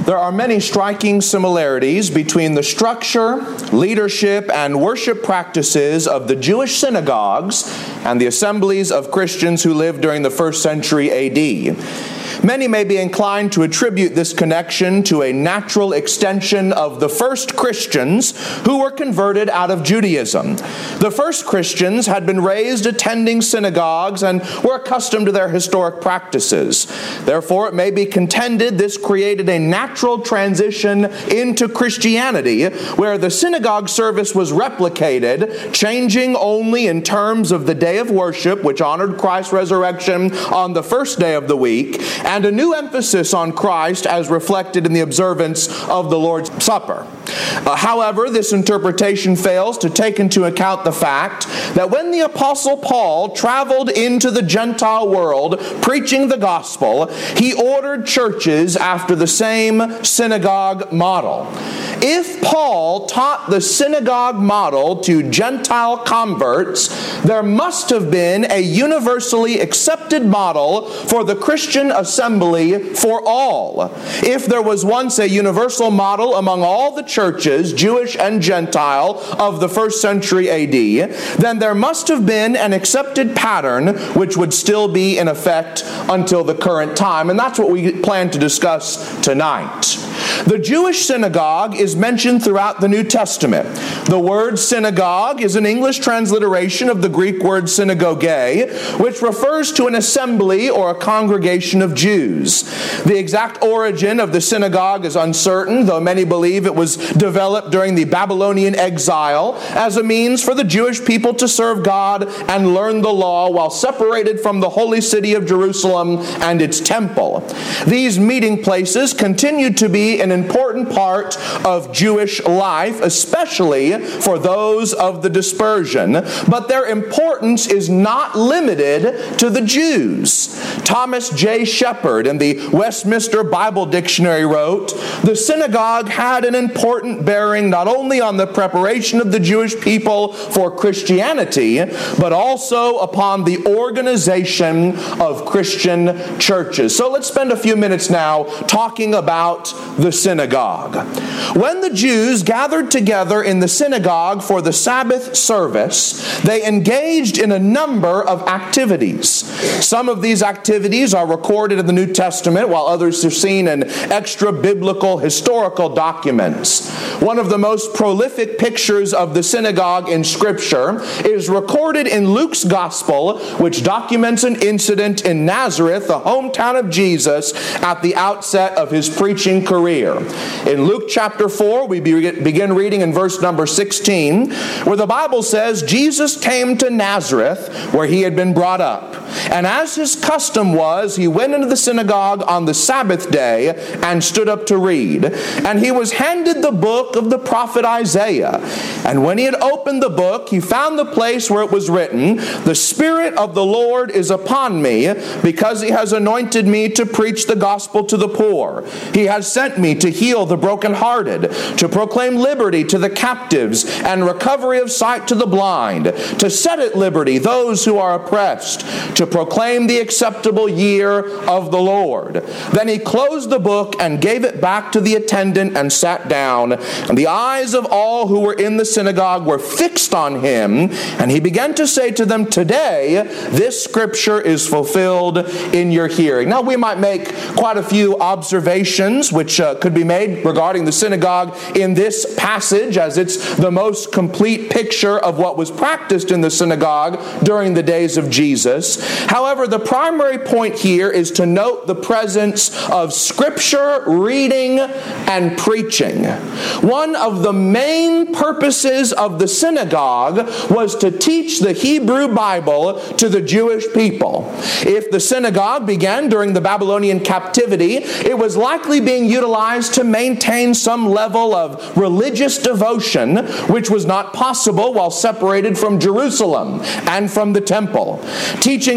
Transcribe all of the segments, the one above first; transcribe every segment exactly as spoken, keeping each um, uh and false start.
There are many striking similarities between the structure, leadership, and worship practices of the Jewish synagogues and the assemblies of Christians who lived during the first century A D. Many may be inclined to attribute this connection to a natural extension of the first Christians who were converted out of Judaism. The first Christians had been raised attending synagogues and were accustomed to their historic practices. Therefore, it may be contended this created a natural transition into Christianity, where the synagogue service was replicated, changing only in terms of the day of worship, which honored Christ's resurrection on the first day of the week, and a new emphasis on Christ as reflected in the observance of the Lord's Supper. Uh, however, this interpretation fails to take into account the fact that when the Apostle Paul traveled into the Gentile world preaching the gospel, he ordered churches after the same synagogue model. If Paul taught the synagogue model to Gentile converts, there must have been a universally accepted model for the Christian assembly for all. If there was once a universal model among all the churches, Jewish and Gentile, of the first century A D, then there must have been an accepted pattern which would still be in effect until the current time. And that's what we plan to discuss tonight. The Jewish synagogue is mentioned throughout the New Testament. The word synagogue is an English transliteration of the Greek word synagoge, which refers to an assembly or a congregation of Jews. The exact origin of the synagogue is uncertain, though many believe it was developed during the Babylonian exile as a means for the Jewish people to serve God and learn the law while separated from the holy city of Jerusalem and its temple. These meeting places continued to be an important part of Jewish life, especially for those of the dispersion, but their importance is not limited to the Jews. Thomas J. Shepard in the Westminster Bible Dictionary wrote, "The synagogue had an important bearing not only on the preparation of the Jewish people for Christianity, but also upon the organization of Christian churches." So let's spend a few minutes now talking about the synagogue. When the Jews gathered together in the synagogue for the Sabbath service, they engaged in a number of activities. Some of these activities are recorded in the New Testament, while others are seen in extra-biblical historical documents. One of the most prolific pictures of the synagogue in Scripture is recorded in Luke's Gospel, which documents an incident in Nazareth, the hometown of Jesus, at the outset of his preaching career. In Luke chapter four, we begin reading in verse number sixteen, where the Bible says, "Jesus came to Nazareth, where he had been brought up. And as his custom was, he went into the synagogue on the Sabbath day and stood up to read. And he was handed the book of the prophet Isaiah. And when he had opened the book, he found the place where it was written, 'The Spirit of the Lord is upon me, because he has anointed me to preach the gospel to the poor. He has sent me to heal the brokenhearted, to proclaim liberty to the captives, and recovery of sight to the blind, to set at liberty those who are oppressed, to proclaim the acceptable year of the Lord.' Then he closed the book and gave it back to the attendant and sat down. And the eyes of all who were in the synagogue were fixed on him. And he began to say to them, 'Today this scripture is fulfilled in your hearing.'" Now we might make quite a few observations which uh, could be made regarding the synagogue in this passage, as it's the most complete picture of what was practiced in the synagogue during the days of Jesus. However, the primary point here is to note the presence of scripture reading and preaching. One of the main purposes of the synagogue was to teach the Hebrew Bible to the Jewish people. If the synagogue began during the Babylonian captivity, it was likely being utilized to maintain some level of religious devotion, which was not possible while separated from Jerusalem and from the temple. Teaching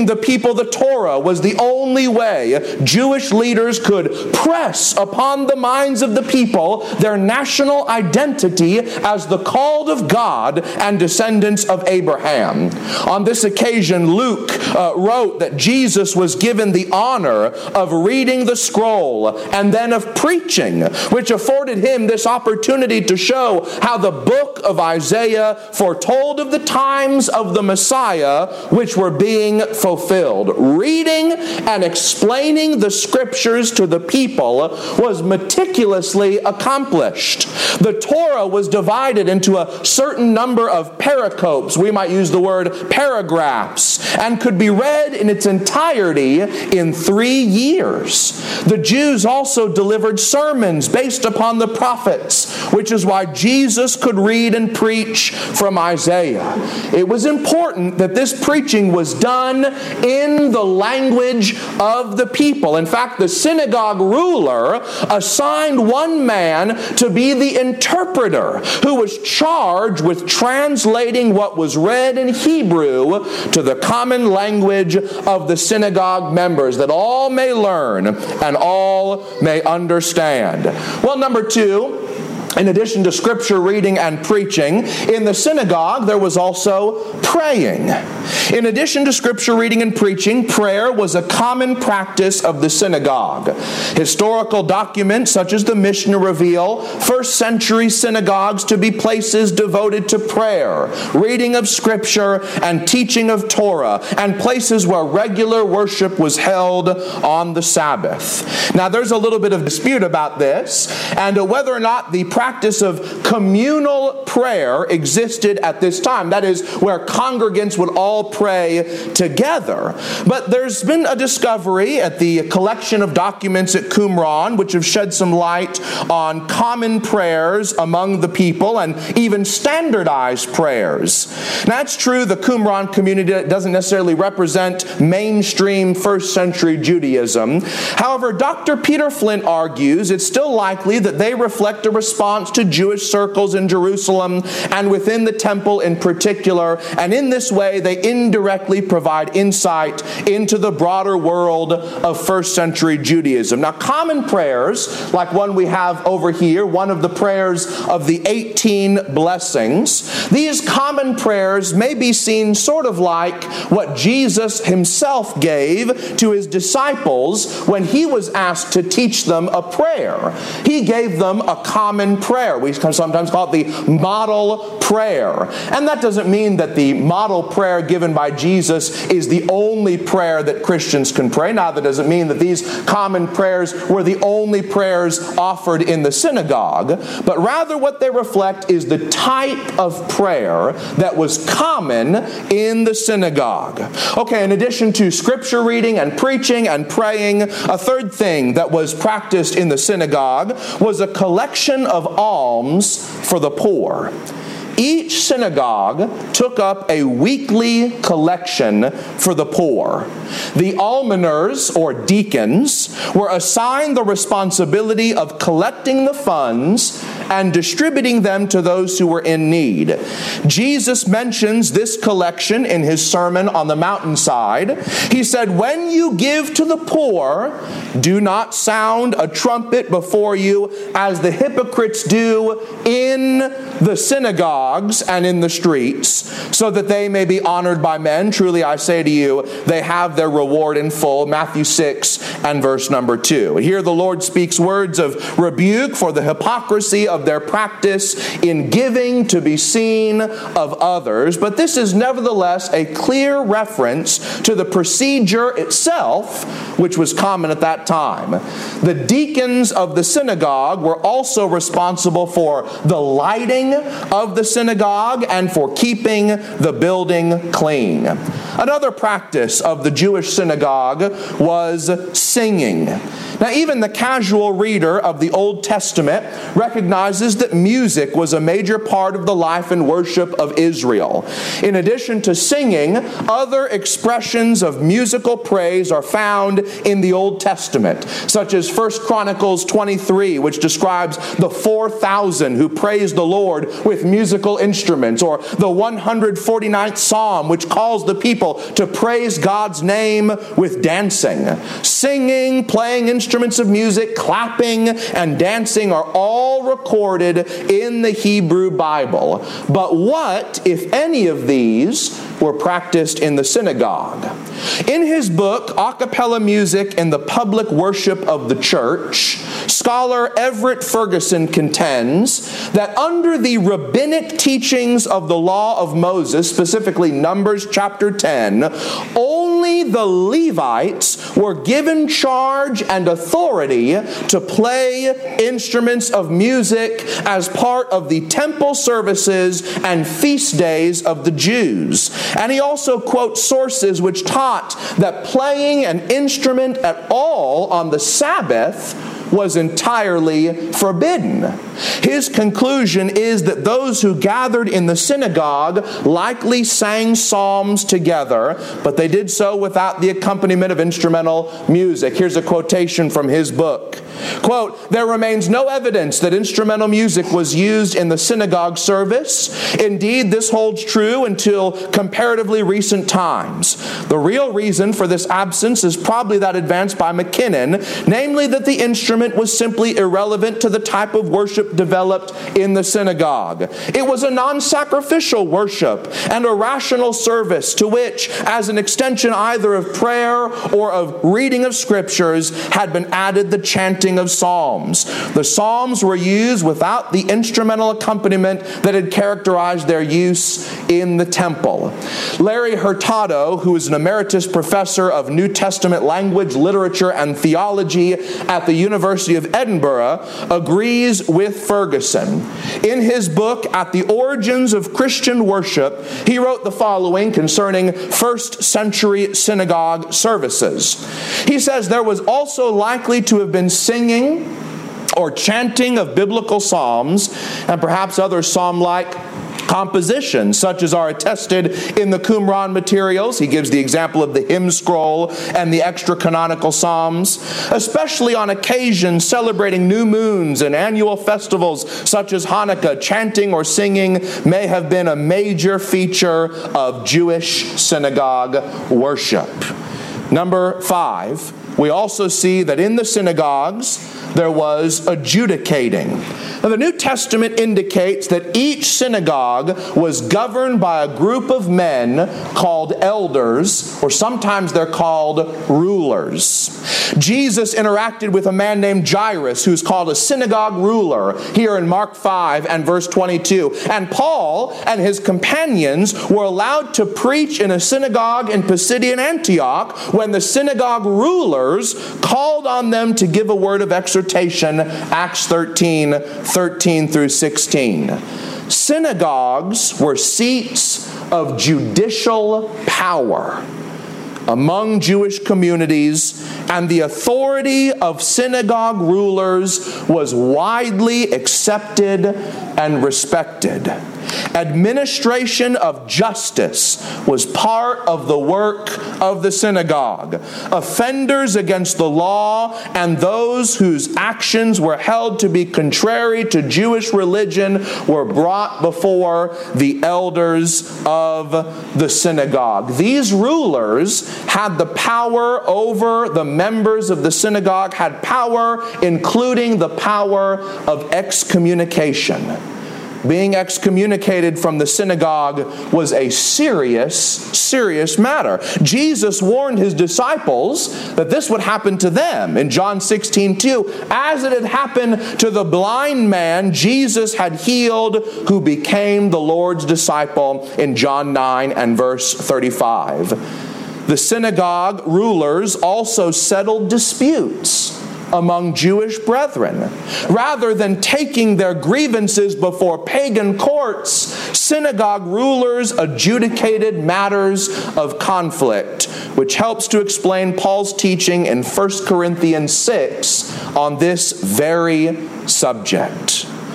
teaching the people the Torah was the only way Jewish leaders could press upon the minds of the people their national identity as the called of God and descendants of Abraham. On this occasion, Luke uh, wrote that Jesus was given the honor of reading the scroll and then of preaching, which afforded him this opportunity to show how the book of Isaiah foretold of the times of the Messiah which were being fulfilled. Reading and explaining the scriptures to the people was meticulously accomplished. The Torah was divided into a certain number of pericopes, we might use the word paragraphs, and could be read in its entirety in three years. The Jews also delivered sermons based upon the prophets, which is why Jesus could read and preach from Isaiah. It was important that this preaching was done in the language of the people. In fact, the synagogue ruler assigned one man to be the interpreter who was charged with translating what was read in Hebrew to the common language of the synagogue members, that all may learn and all may understand. Well, number two, in addition to scripture reading and preaching, in the synagogue there was also praying. In addition to scripture reading and preaching, prayer was a common practice of the synagogue. Historical documents such as the Mishnah reveal first century synagogues to be places devoted to prayer, reading of scripture, and teaching of Torah, and places where regular worship was held on the Sabbath. Now there's a little bit of dispute about this, and whether or not the practice of communal prayer existed at this time. That is, where congregants would all pray together. But there's been a discovery at the collection of documents at Qumran which have shed some light on common prayers among the people and even standardized prayers. Now, it's true the Qumran community doesn't necessarily represent mainstream first century Judaism. However, Doctor Peter Flint argues it's still likely that they reflect a response to Jewish circles in Jerusalem and within the temple in particular, and in this way they indirectly provide insight into the broader world of first century Judaism. Now, common prayers, like one we have over here, one of the prayers of the eighteen blessings, these common prayers may be seen sort of like what Jesus himself gave to his disciples when he was asked to teach them a prayer. He gave them a common prayer. We sometimes call it the model prayer. And that doesn't mean that the model prayer given by Jesus is the only prayer that Christians can pray. Neither does it mean that these common prayers were the only prayers offered in the synagogue. But rather what they reflect is the type of prayer that was common in the synagogue. Okay, in addition to scripture reading and preaching and praying, a third thing that was practiced in the synagogue was a collection of alms for the poor. Each synagogue took up a weekly collection for the poor. The almoners, or deacons, were assigned the responsibility of collecting the funds and distributing them to those who were in need. Jesus mentions this collection in his Sermon on the Mountainside. He said, "When you give to the poor, do not sound a trumpet before you as the hypocrites do in the synagogues and in the streets, so that they may be honored by men. Truly I say to you, they have their reward in full." Matthew six and verse number two. Here the Lord speaks words of rebuke for the hypocrisy of their practice in giving to be seen of others. But this is nevertheless a clear reference to the procedure itself, which was common at that time. The deacons of the synagogue were also responsible for the lighting of the synagogue and for keeping the building clean. Another practice of the Jewish synagogue was singing. Now, even the casual reader of the Old Testament recognizes that music was a major part of the life and worship of Israel. In addition to singing, other expressions of musical praise are found in the Old Testament, such as First Chronicles twenty-three, which describes the four thousand who praised the Lord with musical instruments, or the one hundred forty-ninth Psalm, which calls the people people to praise God's name with dancing. Singing, playing instruments of music, clapping, and dancing are all recorded in the Hebrew Bible. But what, if any of these, were practiced in the synagogue? In his book, A Cappella Music in the Public Worship of the Church, scholar Everett Ferguson contends that under the rabbinic teachings of the law of Moses, specifically Numbers chapter ten, only the Levites were given charge and authority to play instruments of music as part of the temple services and feast days of the Jews. And he also quotes sources which taught that playing an instrument at all on the Sabbath was entirely forbidden. His conclusion is that those who gathered in the synagogue likely sang psalms together, but they did so without the accompaniment of instrumental music. Here's a quotation from his book. Quote, "There remains no evidence that instrumental music was used in the synagogue service. Indeed, this holds true until comparatively recent times. The real reason for this absence is probably that advanced by McKinnon, namely that the instrument was simply irrelevant to the type of worship developed in the synagogue. It was a non-sacrificial worship and a rational service to which, as an extension either of prayer or of reading of scriptures, had been added the chanting of psalms. The psalms were used without the instrumental accompaniment that had characterized their use in the temple." Larry Hurtado, who is an emeritus professor of New Testament language, literature, and theology at the University of Edinburgh, agrees with Ferguson. In his book, At the Origins of Christian Worship, he wrote the following concerning first century synagogue services. He says, "There was also likely to have been singing or chanting of biblical psalms and perhaps other psalm-like compositions, such as are attested in the Qumran materials." He gives the example of the hymn scroll and the extra canonical psalms. "Especially on occasions celebrating new moons and annual festivals such as Hanukkah, chanting or singing may have been a major feature of Jewish synagogue worship." Number five, we also see that in the synagogues there was adjudicating. Now, the New Testament indicates that each synagogue was governed by a group of men called elders, or sometimes they're called rulers. Jesus interacted with a man named Jairus, who's called a synagogue ruler, here in Mark five and verse twenty-two. And Paul and his companions were allowed to preach in a synagogue in Pisidian Antioch when the synagogue rulers called on them to give a word of exhortation, Acts thirteen, thirteen through sixteen. Synagogues were seats of judicial power among Jewish communities, and the authority of synagogue rulers was widely accepted and respected. Administration of justice was part of the work of the synagogue. Offenders against the law and those whose actions were held to be contrary to Jewish religion were brought before the elders of the synagogue. These rulers had the power over the members of the synagogue, had power including the power of excommunication. Being excommunicated from the synagogue was a serious, serious matter. Jesus warned his disciples that this would happen to them. In John sixteen two, as it had happened to the blind man Jesus had healed, who became the Lord's disciple in John nine and verse thirty-five. The synagogue rulers also settled disputes among Jewish brethren. Rather than taking their grievances before pagan courts, synagogue rulers adjudicated matters of conflict, which helps to explain Paul's teaching in First Corinthians six on this very subject.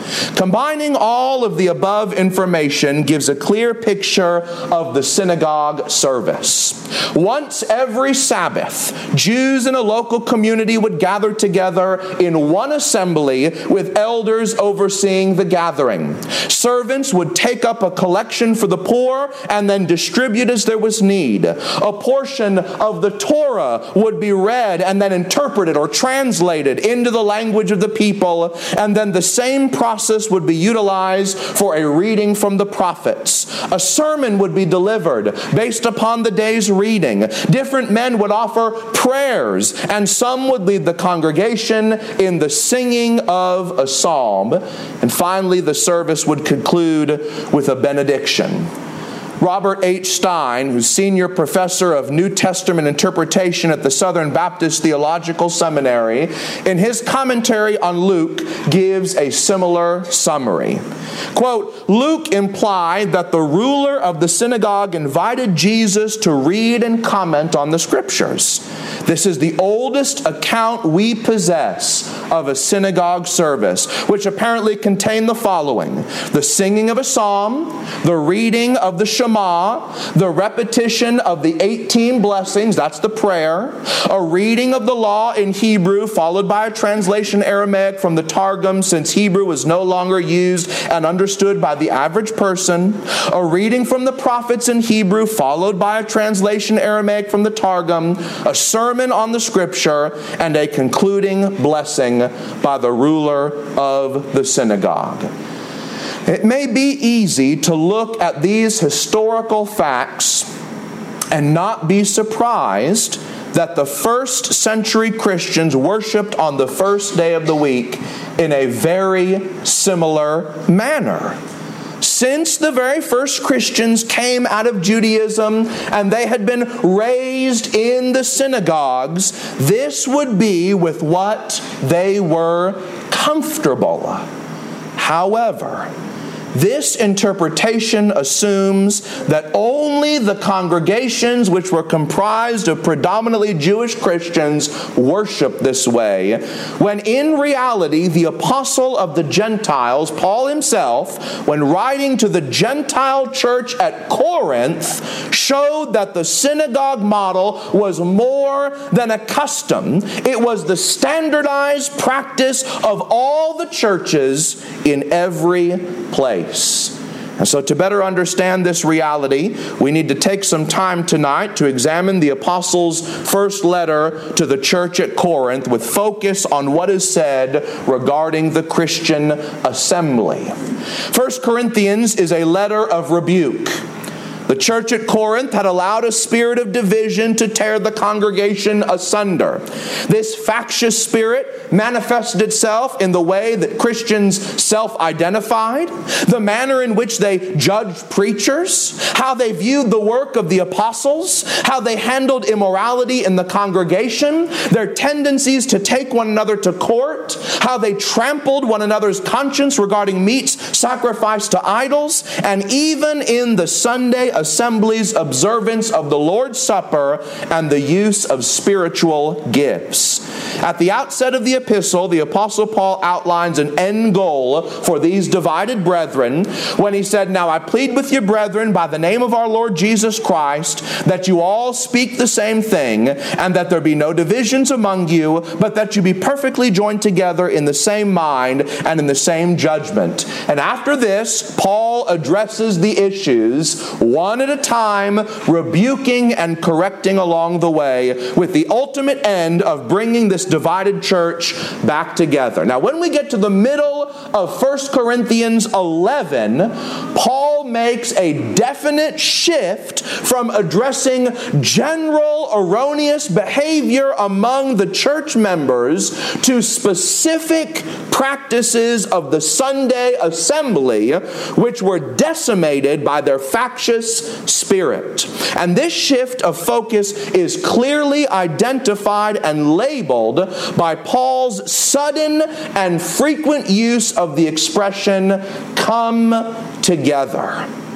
Combining all of the above information gives a clear picture of the synagogue service. Once every Sabbath, Jews in a local community would gather together in one assembly with elders overseeing the gathering. Servants would take up a collection for the poor and then distribute as there was need. A portion of the Torah would be read and then interpreted or translated into the language of the people, and then the same process would be utilized for a reading from the prophets. A sermon would be delivered based upon the day's reading. Different men would offer prayers, and some would lead the congregation in the singing of a psalm. And finally, the service would conclude with a benediction. Robert H. Stein, who's senior professor of New Testament interpretation at the Southern Baptist Theological Seminary, in his commentary on Luke, gives a similar summary. Quote, Luke implied that the ruler of the synagogue invited Jesus to read and comment on the Scriptures. This is the oldest account we possess of a synagogue service, which apparently contained the following: the singing of a psalm, the reading of the Shema, the repetition of the eighteen blessings, that's the prayer, a reading of the law in Hebrew, followed by a translation Aramaic from the Targum, since Hebrew was no longer used and understood by the average person, a reading from the prophets in Hebrew, followed by a translation Aramaic from the Targum, a sermon on the Scripture, and a concluding blessing by the ruler of the synagogue. It may be easy to look at these historical facts and not be surprised that the first century Christians worshiped on the first day of the week in a very similar manner. Since the very first Christians came out of Judaism and they had been raised in the synagogues, this would be with what they were comfortable. However, this interpretation assumes that only the congregations which were comprised of predominantly Jewish Christians worship this way, when in reality the apostle of the Gentiles, Paul himself, when writing to the Gentile church at Corinth, showed that the synagogue model was more than a custom. It was the standardized practice of all the churches in every place. And so to better understand this reality, we need to take some time tonight to examine the apostle's first letter to the church at Corinth with focus on what is said regarding the Christian assembly. First Corinthians is a letter of rebuke. The church at Corinth had allowed a spirit of division to tear the congregation asunder. This factious spirit manifested itself in the way that Christians self-identified, the manner in which they judged preachers, how they viewed the work of the apostles, how they handled immorality in the congregation, their tendencies to take one another to court, how they trampled one another's conscience regarding meats sacrificed to idols, and even in the Sunday assembly's observance of the Lord's Supper and the use of spiritual gifts. At the outset of the epistle, the Apostle Paul outlines an end goal for these divided brethren when he said, "Now I plead with you, brethren, by the name of our Lord Jesus Christ, that you all speak the same thing, and that there be no divisions among you, but that you be perfectly joined together in the same mind and in the same judgment." And after this, Paul addresses the issues one at a time, rebuking and correcting along the way, with the ultimate end of bringing this divided church back together. Now, when we get to the middle of First Corinthians eleven, Paul makes a definite shift from addressing general erroneous behavior among the church members to specific practices of the Sunday assembly, which were decimated by their factious spirit. And this shift of focus is clearly identified and labeled by Paul's sudden and frequent use of the expression, "come together."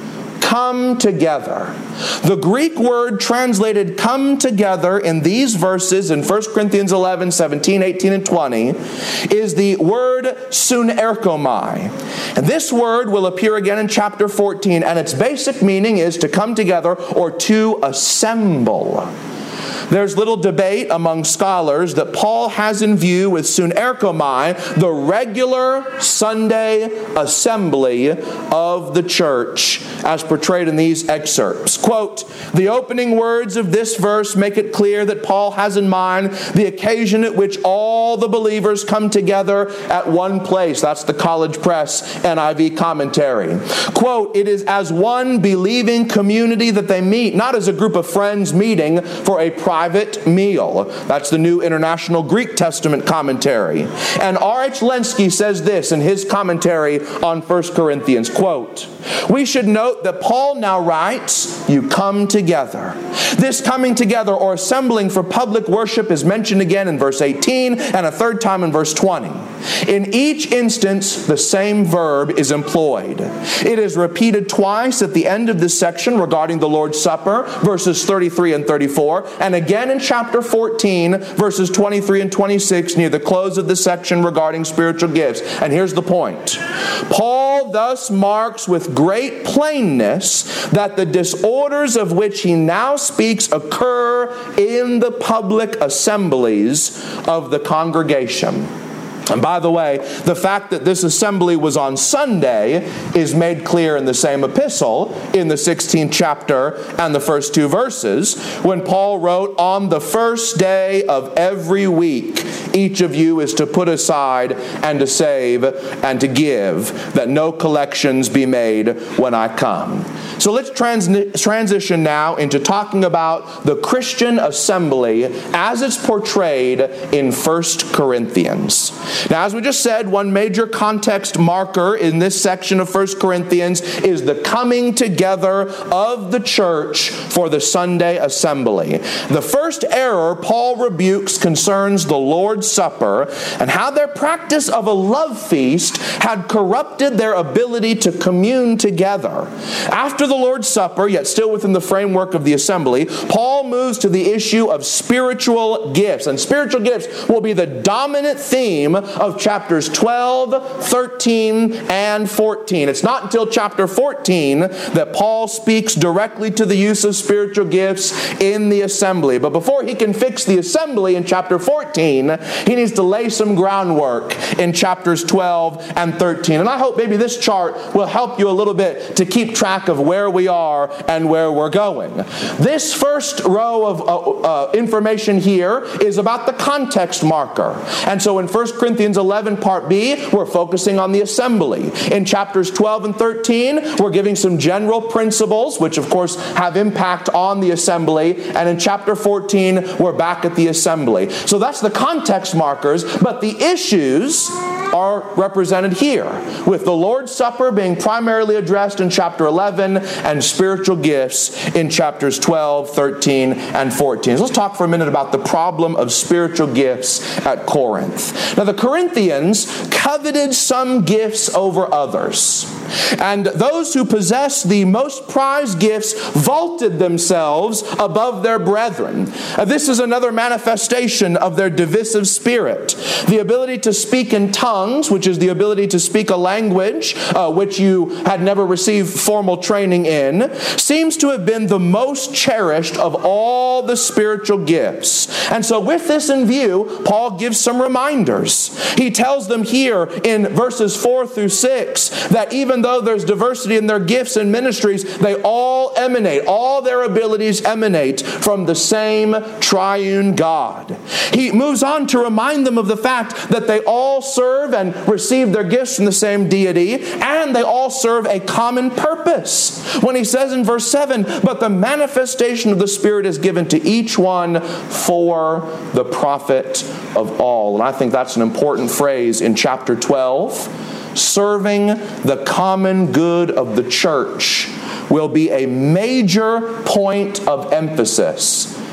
come together. The Greek word translated come together in these verses in First Corinthians eleven, seventeen, eighteen, and twenty is the word sunerkomai. And this word will appear again in chapter fourteen, and its basic meaning is to come together or to assemble. There's little debate among scholars that Paul has in view with sunerkomai the regular Sunday assembly of the church as portrayed in these excerpts. Quote, the opening words of this verse make it clear that Paul has in mind the occasion at which all the believers come together at one place. That's the College Press N I V commentary. Quote, it is as one believing community that they meet, not as a group of friends meeting for a private meal. That's the New International Greek Testament commentary. And R H Lenski says this in his commentary on First Corinthians, quote, we should note that Paul now writes, you come together. This coming together or assembling for public worship is mentioned again in verse eighteen and a third time in verse twenty. In each instance, the same verb is employed. It is repeated twice at the end of this section regarding the Lord's Supper, verses thirty-three and thirty-four, and again in chapter fourteen, verses twenty-three and twenty-six, near the close of the section regarding spiritual gifts. And here's the point. Paul thus marks with great plainness that the disorders of which he now speaks occur in the public assemblies of the congregation. And by the way, the fact that this assembly was on Sunday is made clear in the same epistle, in the sixteenth chapter and the first two verses, when Paul wrote, on the first day of every week, each of you is to put aside and to save and to give, that no collections be made when I come. So let's trans- transition now into talking about the Christian assembly as it's portrayed in First Corinthians. Now, as we just said, one major context marker in this section of First Corinthians is the coming together of the church for the Sunday assembly. The first error Paul rebukes concerns the Lord's Supper and how their practice of a love feast had corrupted their ability to commune together. After the Lord's Supper, yet still within the framework of the assembly, Paul moves to the issue of spiritual gifts. And spiritual gifts will be the dominant theme of chapters twelve, thirteen, and fourteen. It's not until chapter fourteen that Paul speaks directly to the use of spiritual gifts in the assembly. But before he can fix the assembly in chapter fourteen, he needs to lay some groundwork in chapters twelve and thirteen. And I hope maybe this chart will help you a little bit to keep track of where we are and where we're going. This first row of uh, uh, information here is about the context marker. And so in First Corinthians eleven, part B, we're focusing on the assembly. In chapters twelve and thirteen, we're giving some general principles, which of course have impact on the assembly. And in chapter fourteen, we're back at the assembly. So that's the context markers, but the issues are represented here, with the Lord's Supper being primarily addressed in chapter eleven and spiritual gifts in chapters twelve, thirteen, and fourteen. So let's talk for a minute about the problem of spiritual gifts at Corinth. Now, the Corinthians coveted some gifts over others, and those who possessed the most prized gifts vaulted themselves above their brethren. Uh, this is another manifestation of their divisive spirit. The ability to speak in tongues, which is the ability to speak a language uh, which you had never received formal training in, seems to have been the most cherished of all the spiritual gifts. And so with this in view, Paul gives some reminders. He tells them here in verses four through six that even though there's diversity in their gifts and ministries, they all emanate, all their abilities emanate from the same triune God. He moves on to remind them of the fact that they all serve and receive their gifts from the same deity, and they all serve a common purpose. When he says in verse seven, but the manifestation of the Spirit is given to each one for the profit of all. And I think that's an important phrase in chapter twelve. Serving the common good of the church will be a major point of emphasis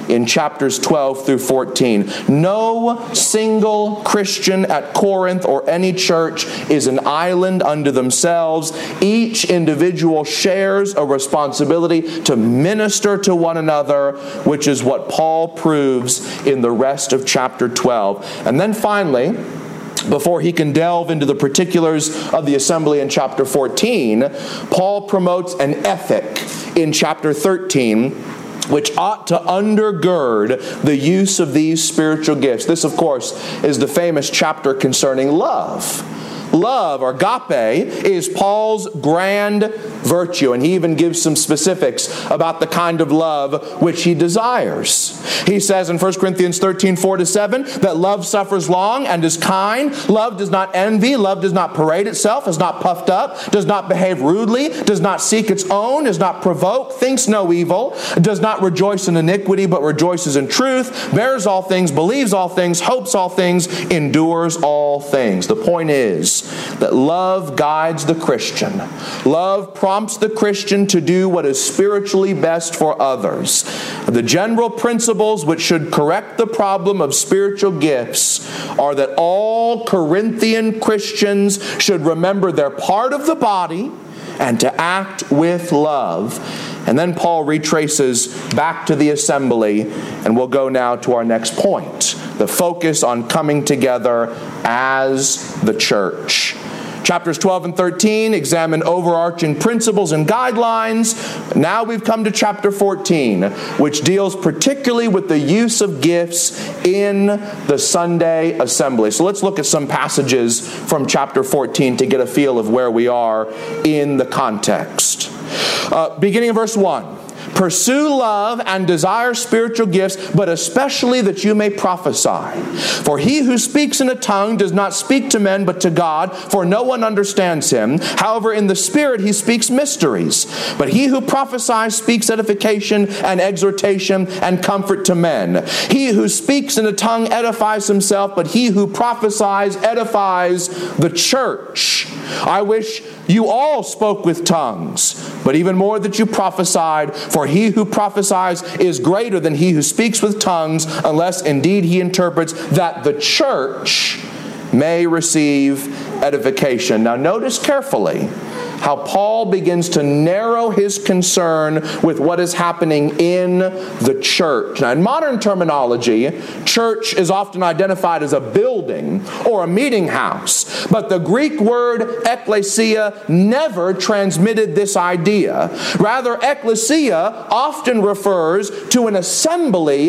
in chapters twelve through fourteen. No single Christian at Corinth or any church is an island unto themselves. Each individual shares a responsibility to minister to one another, which is what Paul proves in the rest of chapter twelve. And then finally, before he can delve into the particulars of the assembly in chapter fourteen, Paul promotes an ethic in chapter thirteen, which ought to undergird the use of these spiritual gifts. This, of course, is the famous chapter concerning love. Love, or agape, is Paul's grand virtue, and he even gives some specifics about the kind of love which he desires. He says in First Corinthians thirteen, four to seven, that love suffers long and is kind. Love does not envy. Love does not parade itself, is not puffed up, does not behave rudely, does not seek its own, is not provoked, thinks no evil, does not rejoice in iniquity, but rejoices in truth, bears all things, believes all things, hopes all things, endures all things. The point is that love guides the Christian. Love prompts the Christian to do what is spiritually best for others. The general principles which should correct the problem of spiritual gifts are that all Corinthian Christians should remember their part of the body and to act with love. And then Paul retraces back to the assembly, and we'll go now to our next point, the focus on coming together as the church. Chapters twelve and thirteen examine overarching principles and guidelines. Now we've come to chapter fourteen, which deals particularly with the use of gifts in the Sunday assembly. So let's look at some passages from chapter fourteen to get a feel of where we are in the context. Uh, beginning of verse one. Pursue love and desire spiritual gifts, but especially that you may prophesy. For he who speaks in a tongue does not speak to men but to God, for no one understands him. However, in the Spirit he speaks mysteries. But he who prophesies speaks edification and exhortation and comfort to men. He who speaks in a tongue edifies himself, but he who prophesies edifies the church. I wish you all spoke with tongues, but even more that you prophesied, for he who prophesies is greater than he who speaks with tongues, unless indeed he interprets, that the church may receive edification. Now notice carefully how Paul begins to narrow his concern with what is happening in the church. Now, in modern terminology, church is often identified as a building or a meeting house. But the Greek word ekklesia never transmitted this idea. Rather, ekklesia often refers to an assembly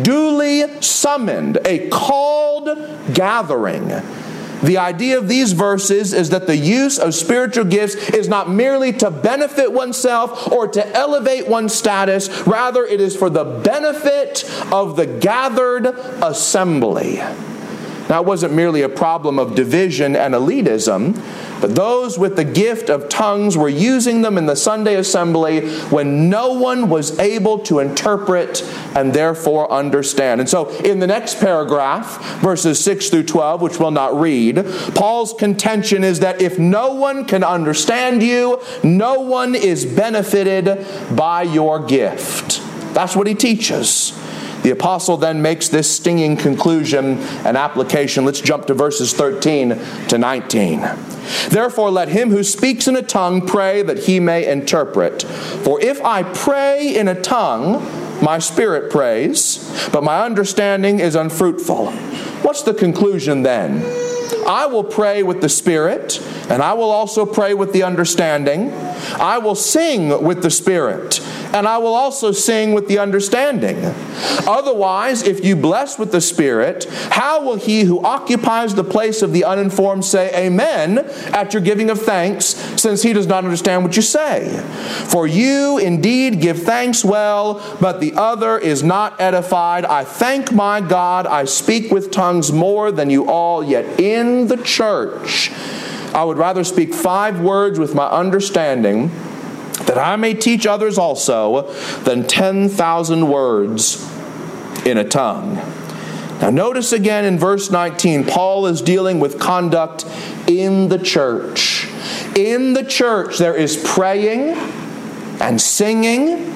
duly summoned, a called gathering. The idea of these verses is that the use of spiritual gifts is not merely to benefit oneself or to elevate one's status. Rather, it is for the benefit of the gathered assembly. Now, it wasn't merely a problem of division and elitism, but those with the gift of tongues were using them in the Sunday assembly when no one was able to interpret and therefore understand. And so in the next paragraph, verses six through twelve, which we'll not read, Paul's contention is that if no one can understand you, no one is benefited by your gift. That's what he teaches. The apostle then makes this stinging conclusion and application. Let's jump to verses thirteen to nineteen. Therefore, let him who speaks in a tongue pray that he may interpret. For if I pray in a tongue, my spirit prays, but my understanding is unfruitful. What's the conclusion then? I will pray with the Spirit, and I will also pray with the understanding. I will sing with the Spirit, and I will also sing with the understanding. Otherwise, if you bless with the Spirit, how will he who occupies the place of the uninformed say amen at your giving of thanks, since he does not understand what you say? For you indeed give thanks well, but the other is not edified. I thank my God, I speak with tongues more than you all, yet in the church I would rather speak five words with my understanding, that I may teach others also, than ten thousand words in a tongue. Now notice again in verse nineteen, Paul is dealing with conduct in the church. In the church there is praying and singing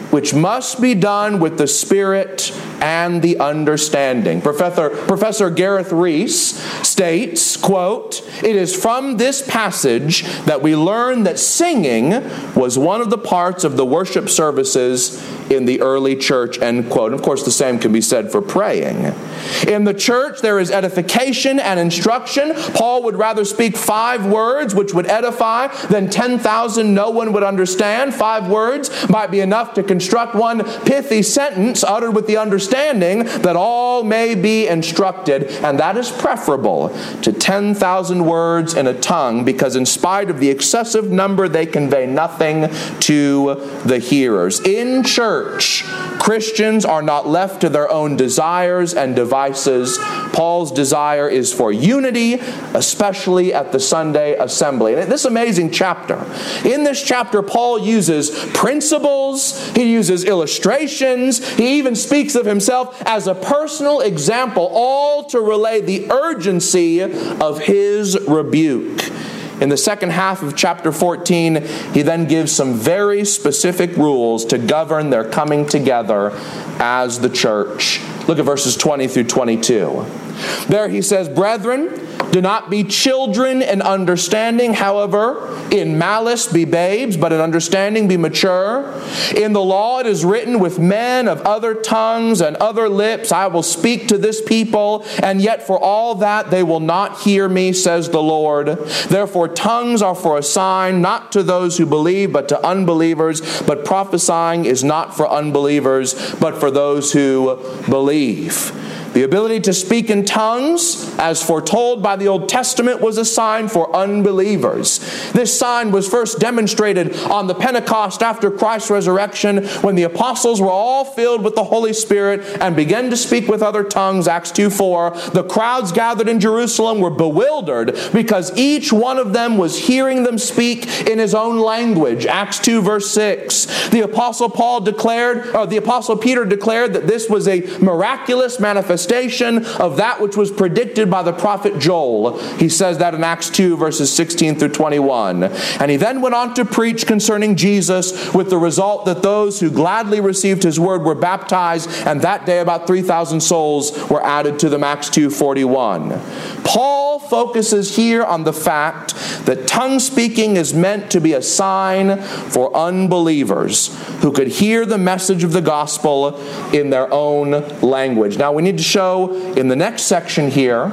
which must be done with the Spirit and the understanding. Professor, Professor Gareth Rees states, quote, "It is from this passage that we learn that singing was one of the parts of the worship services in the early church," end quote. Of course, the same can be said for praying. In the church, there is edification and instruction. Paul would rather speak five words which would edify than ten thousand no one would understand. Five words might be enough to construct one pithy sentence uttered with the understanding that all may be instructed, and that is preferable to ten thousand words in a tongue, because in spite of the excessive number, they convey nothing to the hearers. In church, Christians are not left to their own desires and devices. Paul's desire is for unity, especially at the Sunday assembly. And this amazing chapter. In this chapter, Paul uses principles, he uses illustrations, he even speaks of himself as a personal example, all to relay the urgency of his rebuke. In the second half of chapter fourteen, he then gives some very specific rules to govern their coming together as the church. Look at verses twenty through twenty-two. There he says, "Brethren, do not be children in understanding, however, in malice be babes, but in understanding be mature. In the law it is written, with men of other tongues and other lips I will speak to this people, and yet for all that they will not hear me, says the Lord. Therefore tongues are for a sign, not to those who believe, but to unbelievers. But prophesying is not for unbelievers, but for those who believe." The ability to speak in tongues, as foretold by the Old Testament, was a sign for unbelievers. This sign was first demonstrated on the Pentecost after Christ's resurrection, when the apostles were all filled with the Holy Spirit and began to speak with other tongues, Acts two four. The crowds gathered in Jerusalem were bewildered because each one of them was hearing them speak in his own language, Acts two verse six. The apostle Paul declared, or the apostle Peter declared, that this was a miraculous manifestation of that which was predicted by the prophet Joel. He says that in Acts two verses sixteen through twenty-one. And he then went on to preach concerning Jesus, with the result that those who gladly received his word were baptized, and that day about three thousand souls were added to them, Acts two forty-one. Paul focuses here on the fact that tongue speaking is meant to be a sign for unbelievers who could hear the message of the gospel in their own language. Now we need to show in the next section here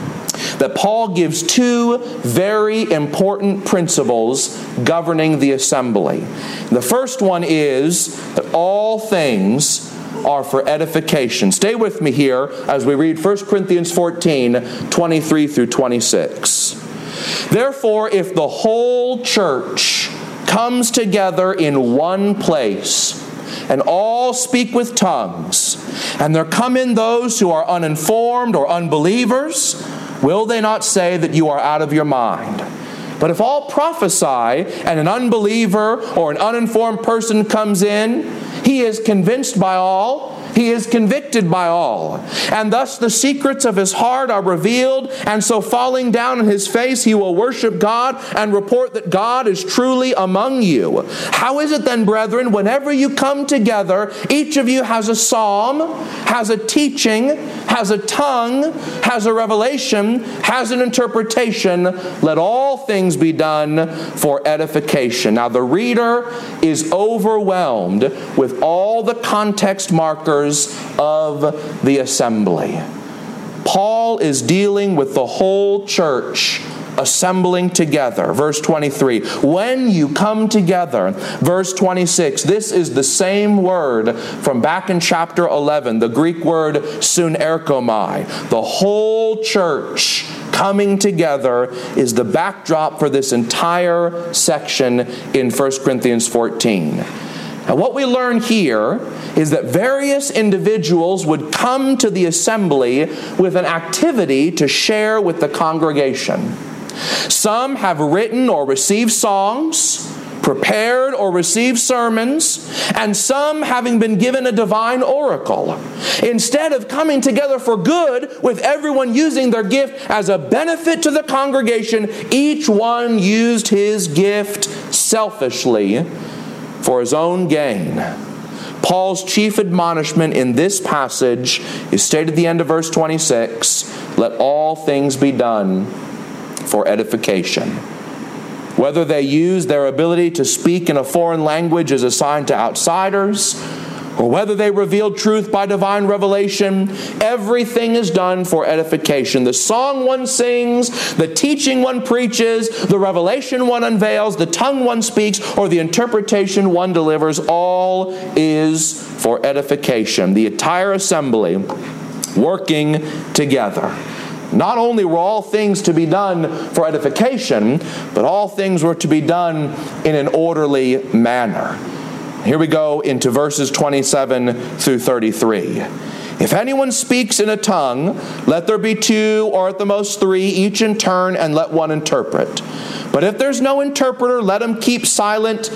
that Paul gives two very important principles governing the assembly. The first one is that all things are for edification. Stay with me here as we read First Corinthians fourteen, twenty-three through twenty-six. "Therefore, if the whole church comes together in one place, and all speak with tongues, and there come in those who are uninformed or unbelievers, will they not say that you are out of your mind? But if all prophesy, and an unbeliever or an uninformed person comes in, he is convinced by all, he is convicted by all. And thus the secrets of his heart are revealed, and so falling down on his face he will worship God and report that God is truly among you. How is it then, brethren, whenever you come together, each of you has a psalm, has a teaching, has a tongue, has a revelation, has an interpretation? Let all things be done for edification." Now the reader is overwhelmed with all the context markers of the assembly. Paul is dealing with the whole church assembling together. Verse twenty-three, when you come together. Verse twenty-six, this is the same word from back in chapter eleven, the Greek word sunerkomai. The whole church coming together is the backdrop for this entire section in First Corinthians fourteen. Now what we learn here is that various individuals would come to the assembly with an activity to share with the congregation. Some have written or received songs, prepared or received sermons, and some having been given a divine oracle. Instead of coming together for good, with everyone using their gift as a benefit to the congregation, each one used his gift selfishly for his own gain. Paul's chief admonishment in this passage is stated at the end of verse twenty-six, let all things be done for edification. Whether they use their ability to speak in a foreign language as assigned to outsiders, or whether they reveal truth by divine revelation, everything is done for edification. The song one sings, the teaching one preaches, the revelation one unveils, the tongue one speaks, or the interpretation one delivers, all is for edification. The entire assembly working together. Not only were all things to be done for edification, but all things were to be done in an orderly manner. Here we go into verses twenty-seven through thirty-three. If anyone speaks in a tongue, let there be two or at the most three, each in turn, and let one interpret. But if there's no interpreter, let him keep silent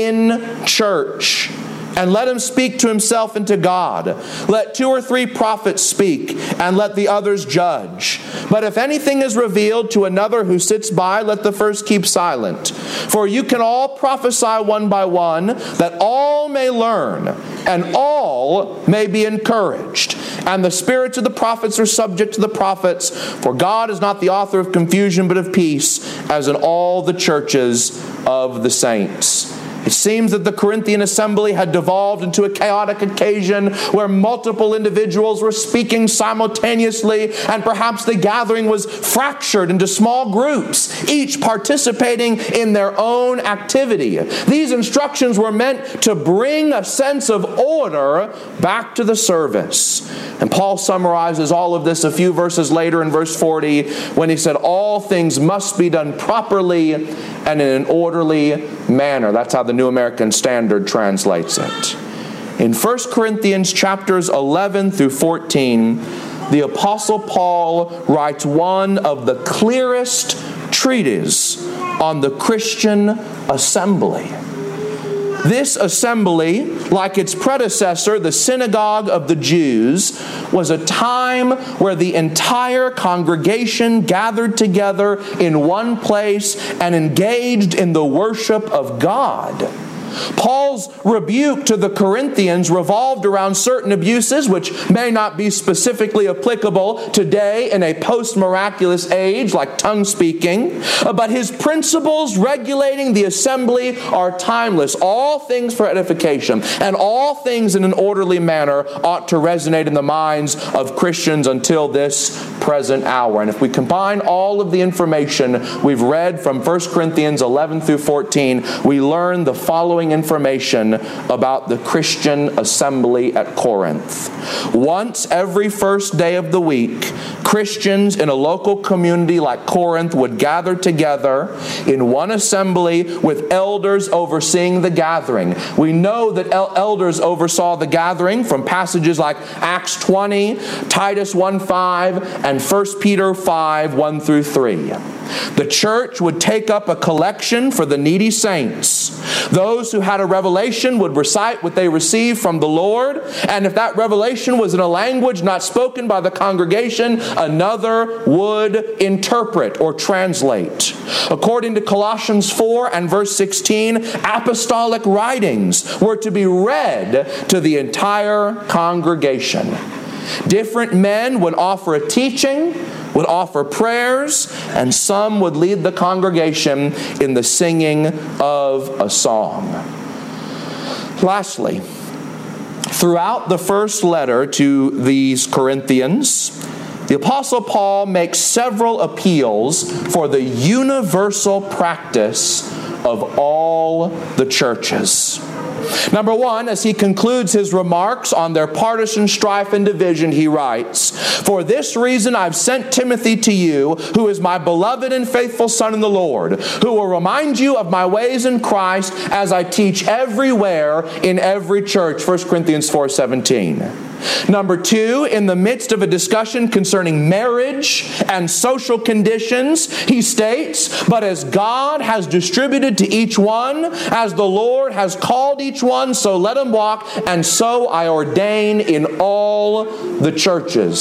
in church. And let him speak to himself and to God. Let two or three prophets speak, and let the others judge. But if anything is revealed to another who sits by, let the first keep silent. For you can all prophesy one by one, that all may learn, and all may be encouraged. And the spirits of the prophets are subject to the prophets, for God is not the author of confusion, but of peace, as in all the churches of the saints. It seems that the Corinthian assembly had devolved into a chaotic occasion where multiple individuals were speaking simultaneously, and perhaps the gathering was fractured into small groups, each participating in their own activity. These instructions were meant to bring a sense of order back to the service. And Paul summarizes all of this a few verses later in verse forty when he said, all things must be done properly and in an orderly manner. That's how the New American Standard translates it. In First Corinthians chapters eleven through fourteen, the Apostle Paul writes one of the clearest treatises on the Christian assembly. This assembly, like its predecessor, the synagogue of the Jews, was a time where the entire congregation gathered together in one place and engaged in the worship of God. Paul's rebuke to the Corinthians revolved around certain abuses which may not be specifically applicable today in a post-miraculous age like tongue speaking, but his principles regulating the assembly are timeless. All things for edification and all things in an orderly manner ought to resonate in the minds of Christians until this present hour. And if we combine all of the information we've read from First Corinthians eleven through fourteen, we learn the following information about the Christian assembly at Corinth. Once every first day of the week, Christians in a local community like Corinth would gather together in one assembly with elders overseeing the gathering. We know that el- elders oversaw the gathering from passages like Acts twenty, Titus one five, and First Peter five one through three. The church would take up a collection for the needy saints. Those who had a revelation would recite what they received from the Lord, and if that revelation was in a language not spoken by the congregation, another would interpret or translate. According to Colossians four and verse sixteen, apostolic writings were to be read to the entire congregation. Different men would offer a teaching, would offer prayers, and some would lead the congregation in the singing of a song. Lastly, throughout the first letter to these Corinthians, the Apostle Paul makes several appeals for the universal practice of all the churches. Number one, as he concludes his remarks on their partisan strife and division, he writes, "For this reason I've sent Timothy to you, who is my beloved and faithful son in the Lord, who will remind you of my ways in Christ as I teach everywhere in every church." First Corinthians four seventeen. Number two, in the midst of a discussion concerning marriage and social conditions, he states, "But as God has distributed to each one, as the Lord has called each one, so let him walk, and so I ordain in all the churches."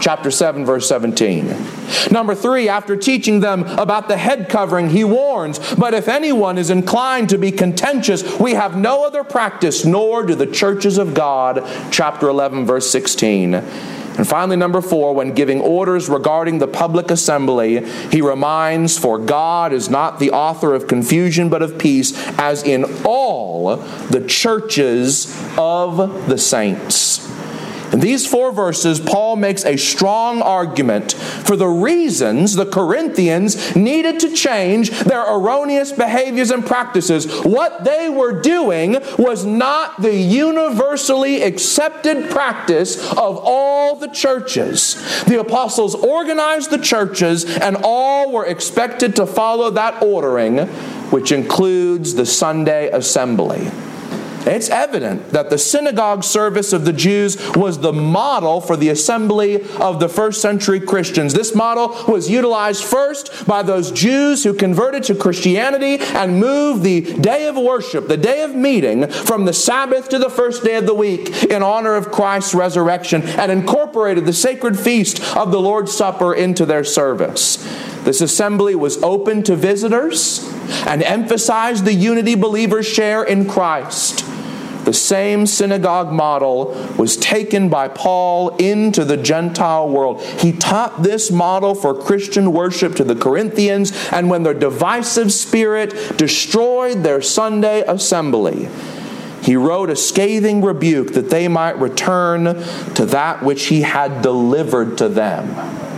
chapter seven, verse seventeen. Number three, after teaching them about the head covering, he warns, "But if anyone is inclined to be contentious, we have no other practice, nor do the churches of God," chapter eleven, verse sixteen. And finally, number four, when giving orders regarding the public assembly, he reminds, "For God is not the author of confusion, but of peace, as in all the churches of the saints." In these four verses, Paul makes a strong argument for the reasons the Corinthians needed to change their erroneous behaviors and practices. What they were doing was not the universally accepted practice of all the churches. The apostles organized the churches, and all were expected to follow that ordering, which includes the Sunday assembly. It's evident that the synagogue service of the Jews was the model for the assembly of the first century Christians. This model was utilized first by those Jews who converted to Christianity and moved the day of worship, the day of meeting, from the Sabbath to the first day of the week in honor of Christ's resurrection, and incorporated the sacred feast of the Lord's Supper into their service. This assembly was open to visitors and emphasized the unity believers share in Christ. The same synagogue model was taken by Paul into the Gentile world. He taught this model for Christian worship to the Corinthians, and when their divisive spirit destroyed their Sunday assembly, he wrote a scathing rebuke that they might return to that which he had delivered to them.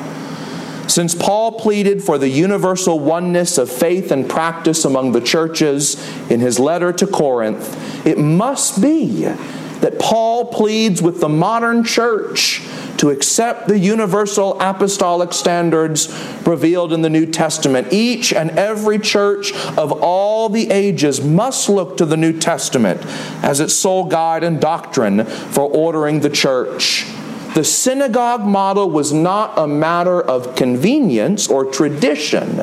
Since Paul pleaded for the universal oneness of faith and practice among the churches in his letter to Corinth, it must be that Paul pleads with the modern church to accept the universal apostolic standards revealed in the New Testament. Each and every church of all the ages must look to the New Testament as its sole guide and doctrine for ordering the church. The synagogue model was not a matter of convenience or tradition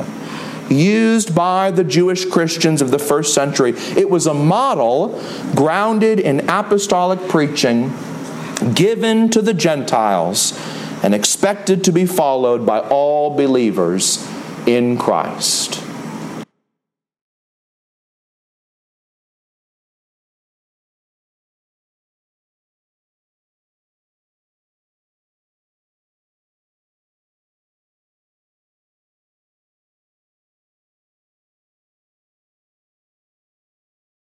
used by the Jewish Christians of the first century. It was a model grounded in apostolic preaching given to the Gentiles and expected to be followed by all believers in Christ.